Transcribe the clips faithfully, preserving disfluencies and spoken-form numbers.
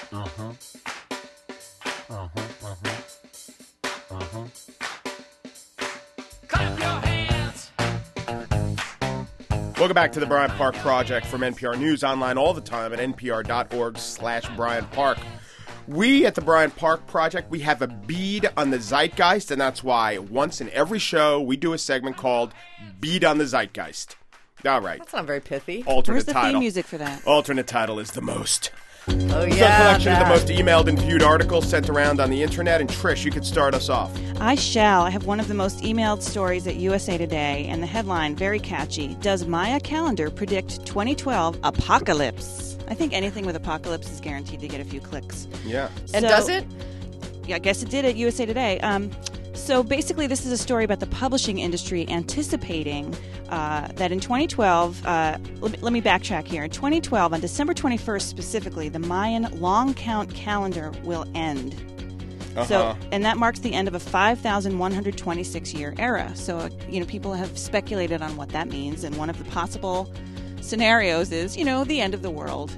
Uh-huh. Uh-huh. Uh-huh. Uh-huh. Clap your hands. Welcome back to the Bryant Park Project from N P R News, online all the time at npr.org slash Bryant Park. We at the Bryant Park Project, we have a bead on the zeitgeist, and that's why once in every show we do a segment called Bead on the Zeitgeist. All right. That's not very pithy. Alternate Where's the title. theme music for that? Alternate title is The Most. Oh, It's yeah. a collection that. of the most emailed and viewed articles sent around on the internet. And Trish, you could start us off. I shall. I have one of the most emailed stories at U S A Today, and the headline, very catchy. Does Maya Calendar predict twenty twelve apocalypse? I think anything with apocalypse is guaranteed to get a few clicks. Yeah. And So- does it? Yeah, I guess it did at U S A Today. Um, so basically, this is a story about the publishing industry anticipating uh, that in twenty twelve, uh, let, me, let me backtrack here. In twenty twelve, on December twenty-first specifically, the Mayan long count calendar will end. Uh-huh. So, and that marks the end of a five thousand one hundred twenty-six year era. So, uh, you know, people have speculated on what that means, and one of the possible scenarios is, you know, the end of the world.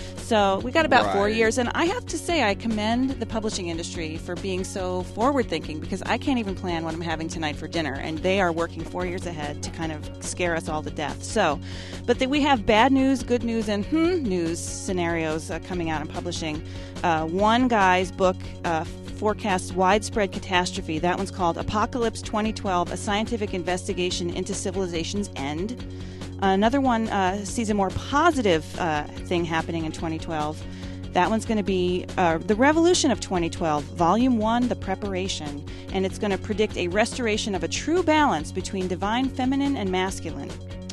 So we got about four Right. years, and I have to say I commend the publishing industry for being so forward-thinking, because I can't even plan what I'm having tonight for dinner, and they are working four years ahead to kind of scare us all to death. So, but the, we have bad news, good news, and hmm news scenarios uh, coming out in publishing. Uh, one guy's book uh, forecasts widespread catastrophe. That one's called Apocalypse twenty twelve, A Scientific Investigation into Civilization's End. Another one uh, sees a more positive uh, thing happening in twenty twelve. That one's going to be uh, The Revolution of twenty twelve, Volume one, The Preparation. And it's going to predict a restoration of a true balance between divine feminine and masculine.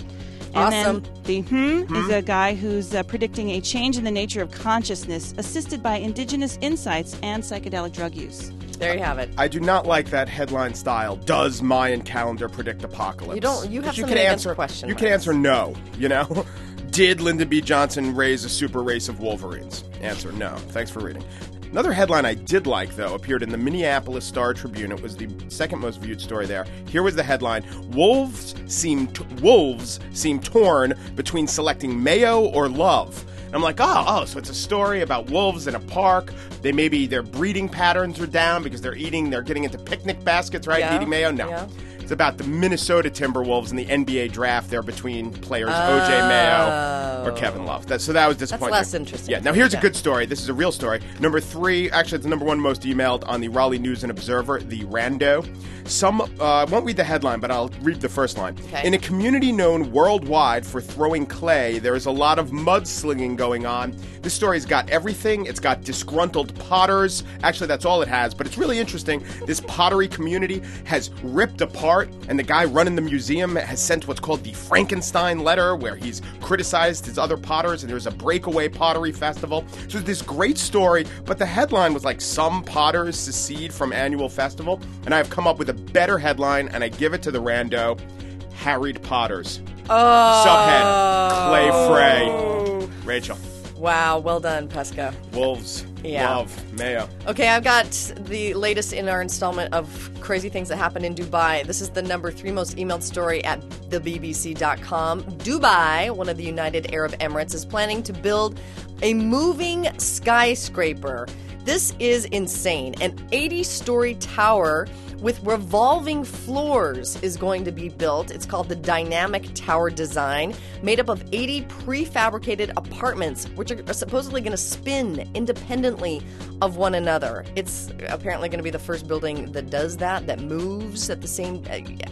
And Awesome. then the hmm, is a guy who's uh, predicting a change in the nature of consciousness assisted by indigenous insights and psychedelic drug use. There you have it. I do not like that headline style. Does Mayan calendar predict apocalypse? You don't- you have But you something can against answer question You can marks. answer no. You know, did Lyndon B. Johnson raise a super race of Wolverines? Answer no. Thanks for reading. Another headline I did like, though, appeared in the Minneapolis Star Tribune. It was the second most viewed story there. Here was the headline: Wolves seem t- wolves seem torn between selecting mayo or love. And I'm like, oh, oh, so it's a story about wolves in a park. They maybe their breeding patterns are down because they're eating, they're getting into picnic baskets, right? Yeah. Eating mayo? No. Yeah. It's about the Minnesota Timberwolves in the N B A draft. They're between players O J Mayo or Kevin Love. That, so that was disappointing. less interesting. Yeah. Now here's a Okay. good story. This is a real story. Number three, actually, it's the number one most emailed on the Raleigh News and Observer, the Rando. Some, uh, I won't read the headline, but I'll read the first line. Okay. In a community known worldwide for throwing clay, there is a lot of mudslinging going on. This story's got everything. It's got disgruntled potters. Actually, that's all it has, but it's really interesting. This pottery community has ripped apart, and the guy running the museum has sent what's called the Frankenstein letter, where he's criticized his other potters, and there's a breakaway pottery festival. So it's this great story, but the headline was like, some potters secede from annual festival, and I've come up with a better headline, and I give it to the Rando: Harried Potters. Oh. Subhead: Clay Frey. Rachel. Wow, well done, Pesca. Wolves. Yeah. Love. Mayo. Okay, I've got the latest in our installment of crazy things that happened in Dubai. This is the number three most emailed story at the B B C dot com. Dubai, one of the United Arab Emirates, is planning to build a moving skyscraper. This is insane. An eighty-story tower with revolving floors is going to be built. It's called the Dynamic Tower Design, made up of eighty prefabricated apartments, which are supposedly going to spin independently of one another. It's apparently going to be the first building that does that, that moves at the same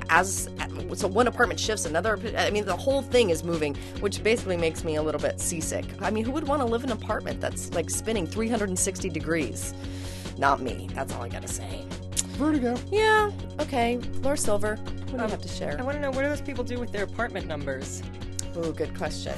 as so one apartment shifts another. I mean, the whole thing is moving, which basically makes me a little bit seasick. I mean, who would want to live in an apartment that's like spinning three hundred sixty degrees? Not me. That's all I got to say. Vertigo. Yeah, okay. Laura Silver, what do you have to share? I want to know, what do those people do with their apartment numbers? Ooh, good question.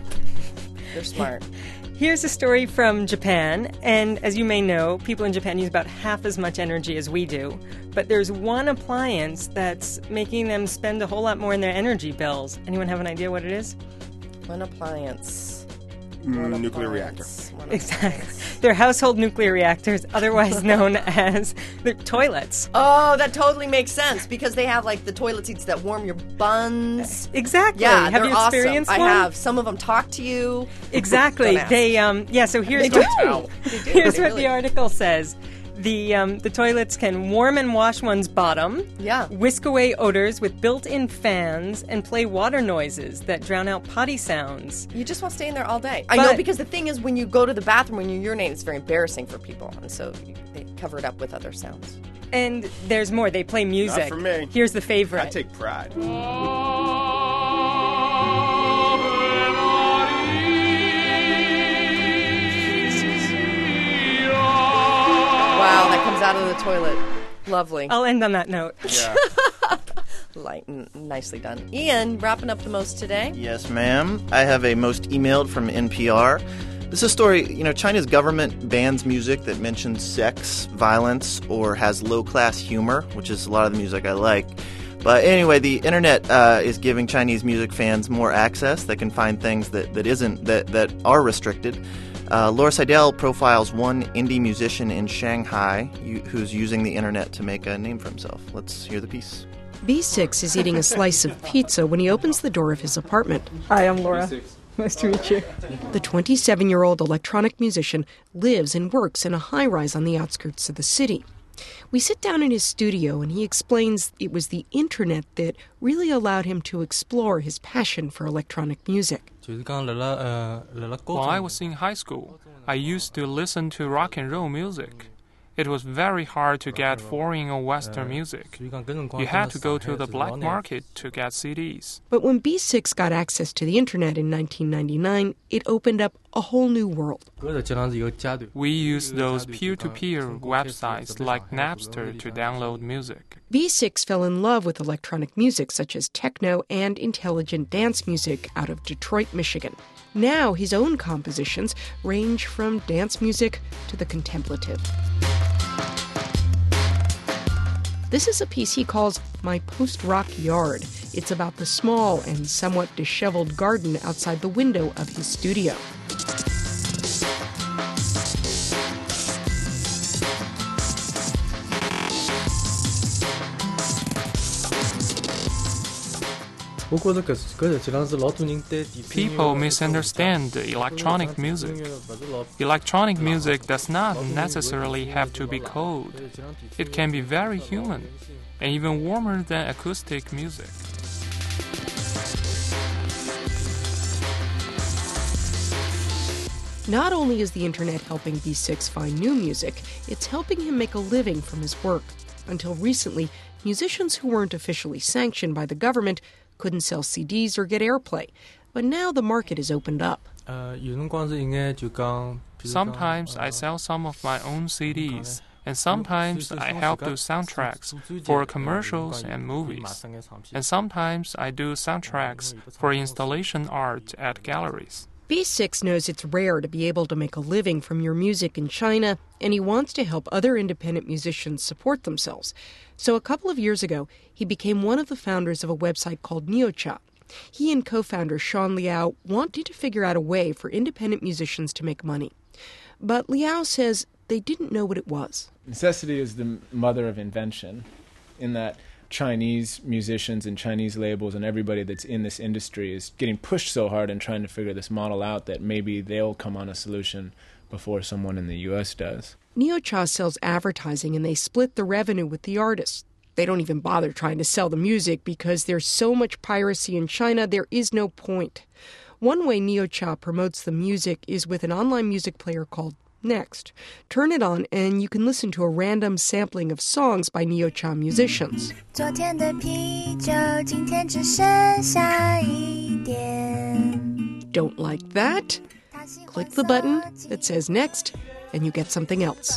They're smart. Here's a story from Japan, and as you may know, people in Japan use about half as much energy as we do. But there's one appliance that's making them spend a whole lot more in their energy bills. Anyone have an idea what it is? One appliance. mm, nuclear reactor. Exactly. They're household nuclear reactors, otherwise known as the toilets. Oh, that totally makes sense because they have like the toilet seats that warm your buns. Exactly. Yeah, have they're you experienced awesome. one? I have. Some of them talk to you. Exactly. Don't ask. They um yeah, so here's They what do. They do. here's They what really- the article says. The um, the toilets can warm and wash one's bottom, Yeah. whisk away odors with built-in fans, and play water noises that drown out potty sounds. You just want to stay in there all day. I But- know, because the thing is, when you go to the bathroom, when you urinate, it's very embarrassing for people. And so you- they cover it up with other sounds. And there's more. They play music. for me. Here's the favorite. I take pride. Wow, that comes out of the toilet. Lovely. I'll end on that note. Yeah. Light and nicely done. Ian, wrapping up the most today. Yes, ma'am. I have a most emailed from N P R. This is a story, you know, China's government bans music that mentions sex, violence, or has low-class humor, which is a lot of the music I like. But anyway, the internet uh, is giving Chinese music fans more access. They can find things that, that isn't that, that are restricted. Uh, Laura Seidel profiles one indie musician in Shanghai you, who's using the internet to make a name for himself. Let's hear the piece. B six is eating a slice of pizza when he opens the door of his apartment. Hi, I'm Laura. Nice to meet you. The twenty-seven-year-old electronic musician lives and works in a high-rise on the outskirts of the city. We sit down in his studio and he explains it was the internet that really allowed him to explore his passion for electronic music. When I was in high school, I used to listen to rock and roll music. It was very hard to get foreign or Western music. You had to go to the black market to get C Ds. But when B six got access to the internet in nineteen ninety-nine, it opened up a whole new world. We used those peer-to-peer websites like Napster to download music. B six fell in love with electronic music such as techno and intelligent dance music out of Detroit, Michigan. Now his own compositions range from dance music to the contemplative. This is a piece he calls My Post-Rock Yard. It's about the small and somewhat disheveled garden outside the window of his studio. People misunderstand the electronic music. Electronic music does not necessarily have to be cold. It can be very human and even warmer than acoustic music. Not only is the internet helping B six find new music, it's helping him make a living from his work. Until recently, musicians who weren't officially sanctioned by the government couldn't sell C Ds or get airplay. But now the market is opened up. Sometimes I sell some of my own C Ds, and sometimes I help do soundtracks for commercials and movies. And sometimes I do soundtracks for installation art at galleries. B six knows it's rare to be able to make a living from your music in China, and he wants to help other independent musicians support themselves. So a couple of years ago, he became one of the founders of a website called Neocha. He and co-founder Sean Liao wanted to figure out a way for independent musicians to make money. But Liao says they didn't know what it was. Necessity is the mother of invention, in that Chinese musicians and Chinese labels and everybody that's in this industry is getting pushed so hard and trying to figure this model out that maybe they'll come on a solution before someone in the U S does. Neocha sells advertising and they split the revenue with the artists. They don't even bother trying to sell the music because there's so much piracy in China, there is no point. One way Neocha promotes the music is with an online music player called Next. Turn it on and you can listen to a random sampling of songs by Neocha musicians. Don't like that? Click the button that says Next and you get something else.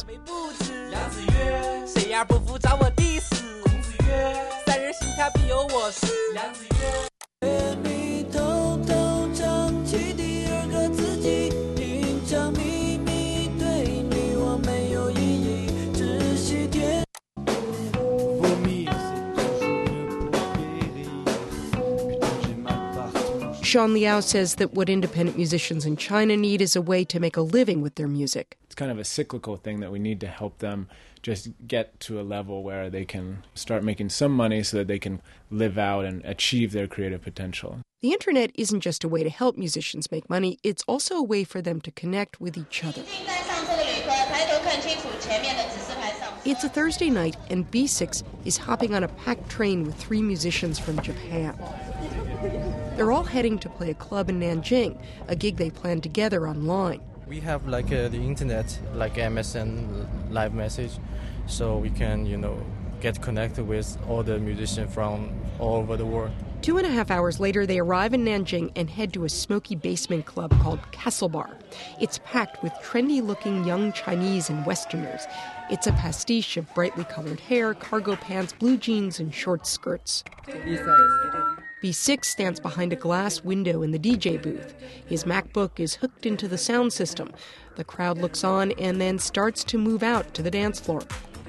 Sean Liao says that what independent musicians in China need is a way to make a living with their music. It's kind of a cyclical thing that we need to help them just get to a level where they can start making some money so that they can live out and achieve their creative potential. The internet isn't just a way to help musicians make money, it's also a way for them to connect with each other. It's a Thursday night, and B six is hopping on a packed train with three musicians from Japan. They're all heading to play a club in Nanjing, a gig they planned together online. We have like uh, the internet, like M S N live message, so we can, you know, get connected with all the musicians from all over the world. Two and a half hours later, they arrive in Nanjing and head to a smoky basement club called Castle Bar. It's packed with trendy-looking young Chinese and Westerners. It's a pastiche of brightly colored hair, cargo pants, blue jeans, and short skirts. B six stands behind a glass window in the D J booth. His MacBook is hooked into the sound system. The crowd looks on and then starts to move out to the dance floor.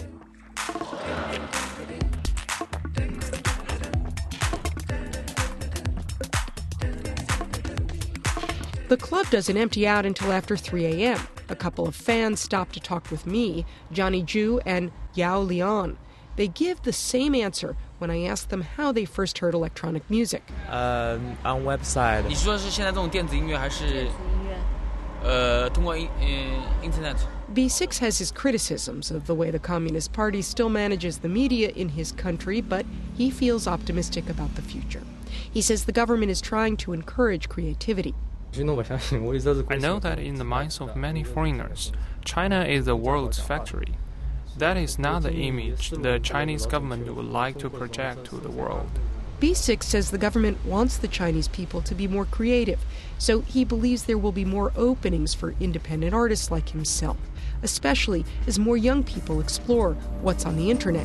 The club doesn't empty out until after three a.m. A couple of fans stop to talk with me, Johnny Zhu, and Yao Lian. They give the same answer when I ask them how they first heard electronic music. Uh, on website. 你说是现在这种电子音乐还是呃通过 internet? B six has his criticisms of the way the Communist Party still manages the media in his country, but he feels optimistic about the future. He says the government is trying to encourage creativity. I know that in the minds of many foreigners, China is the world's factory. That is not the image the Chinese government would like to project to the world. B six says the government wants the Chinese people to be more creative, so he believes there will be more openings for independent artists like himself, especially as more young people explore what's on the internet.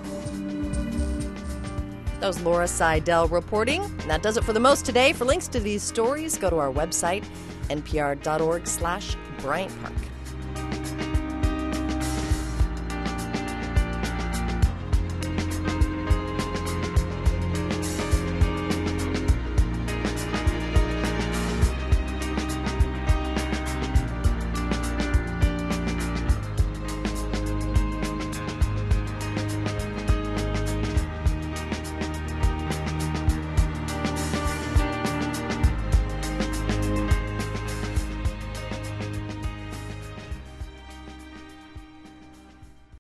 That was Laura Seidel reporting. And that does it for The Most today. For links to these stories, go to our website, n p r dot org slash Bryant Park.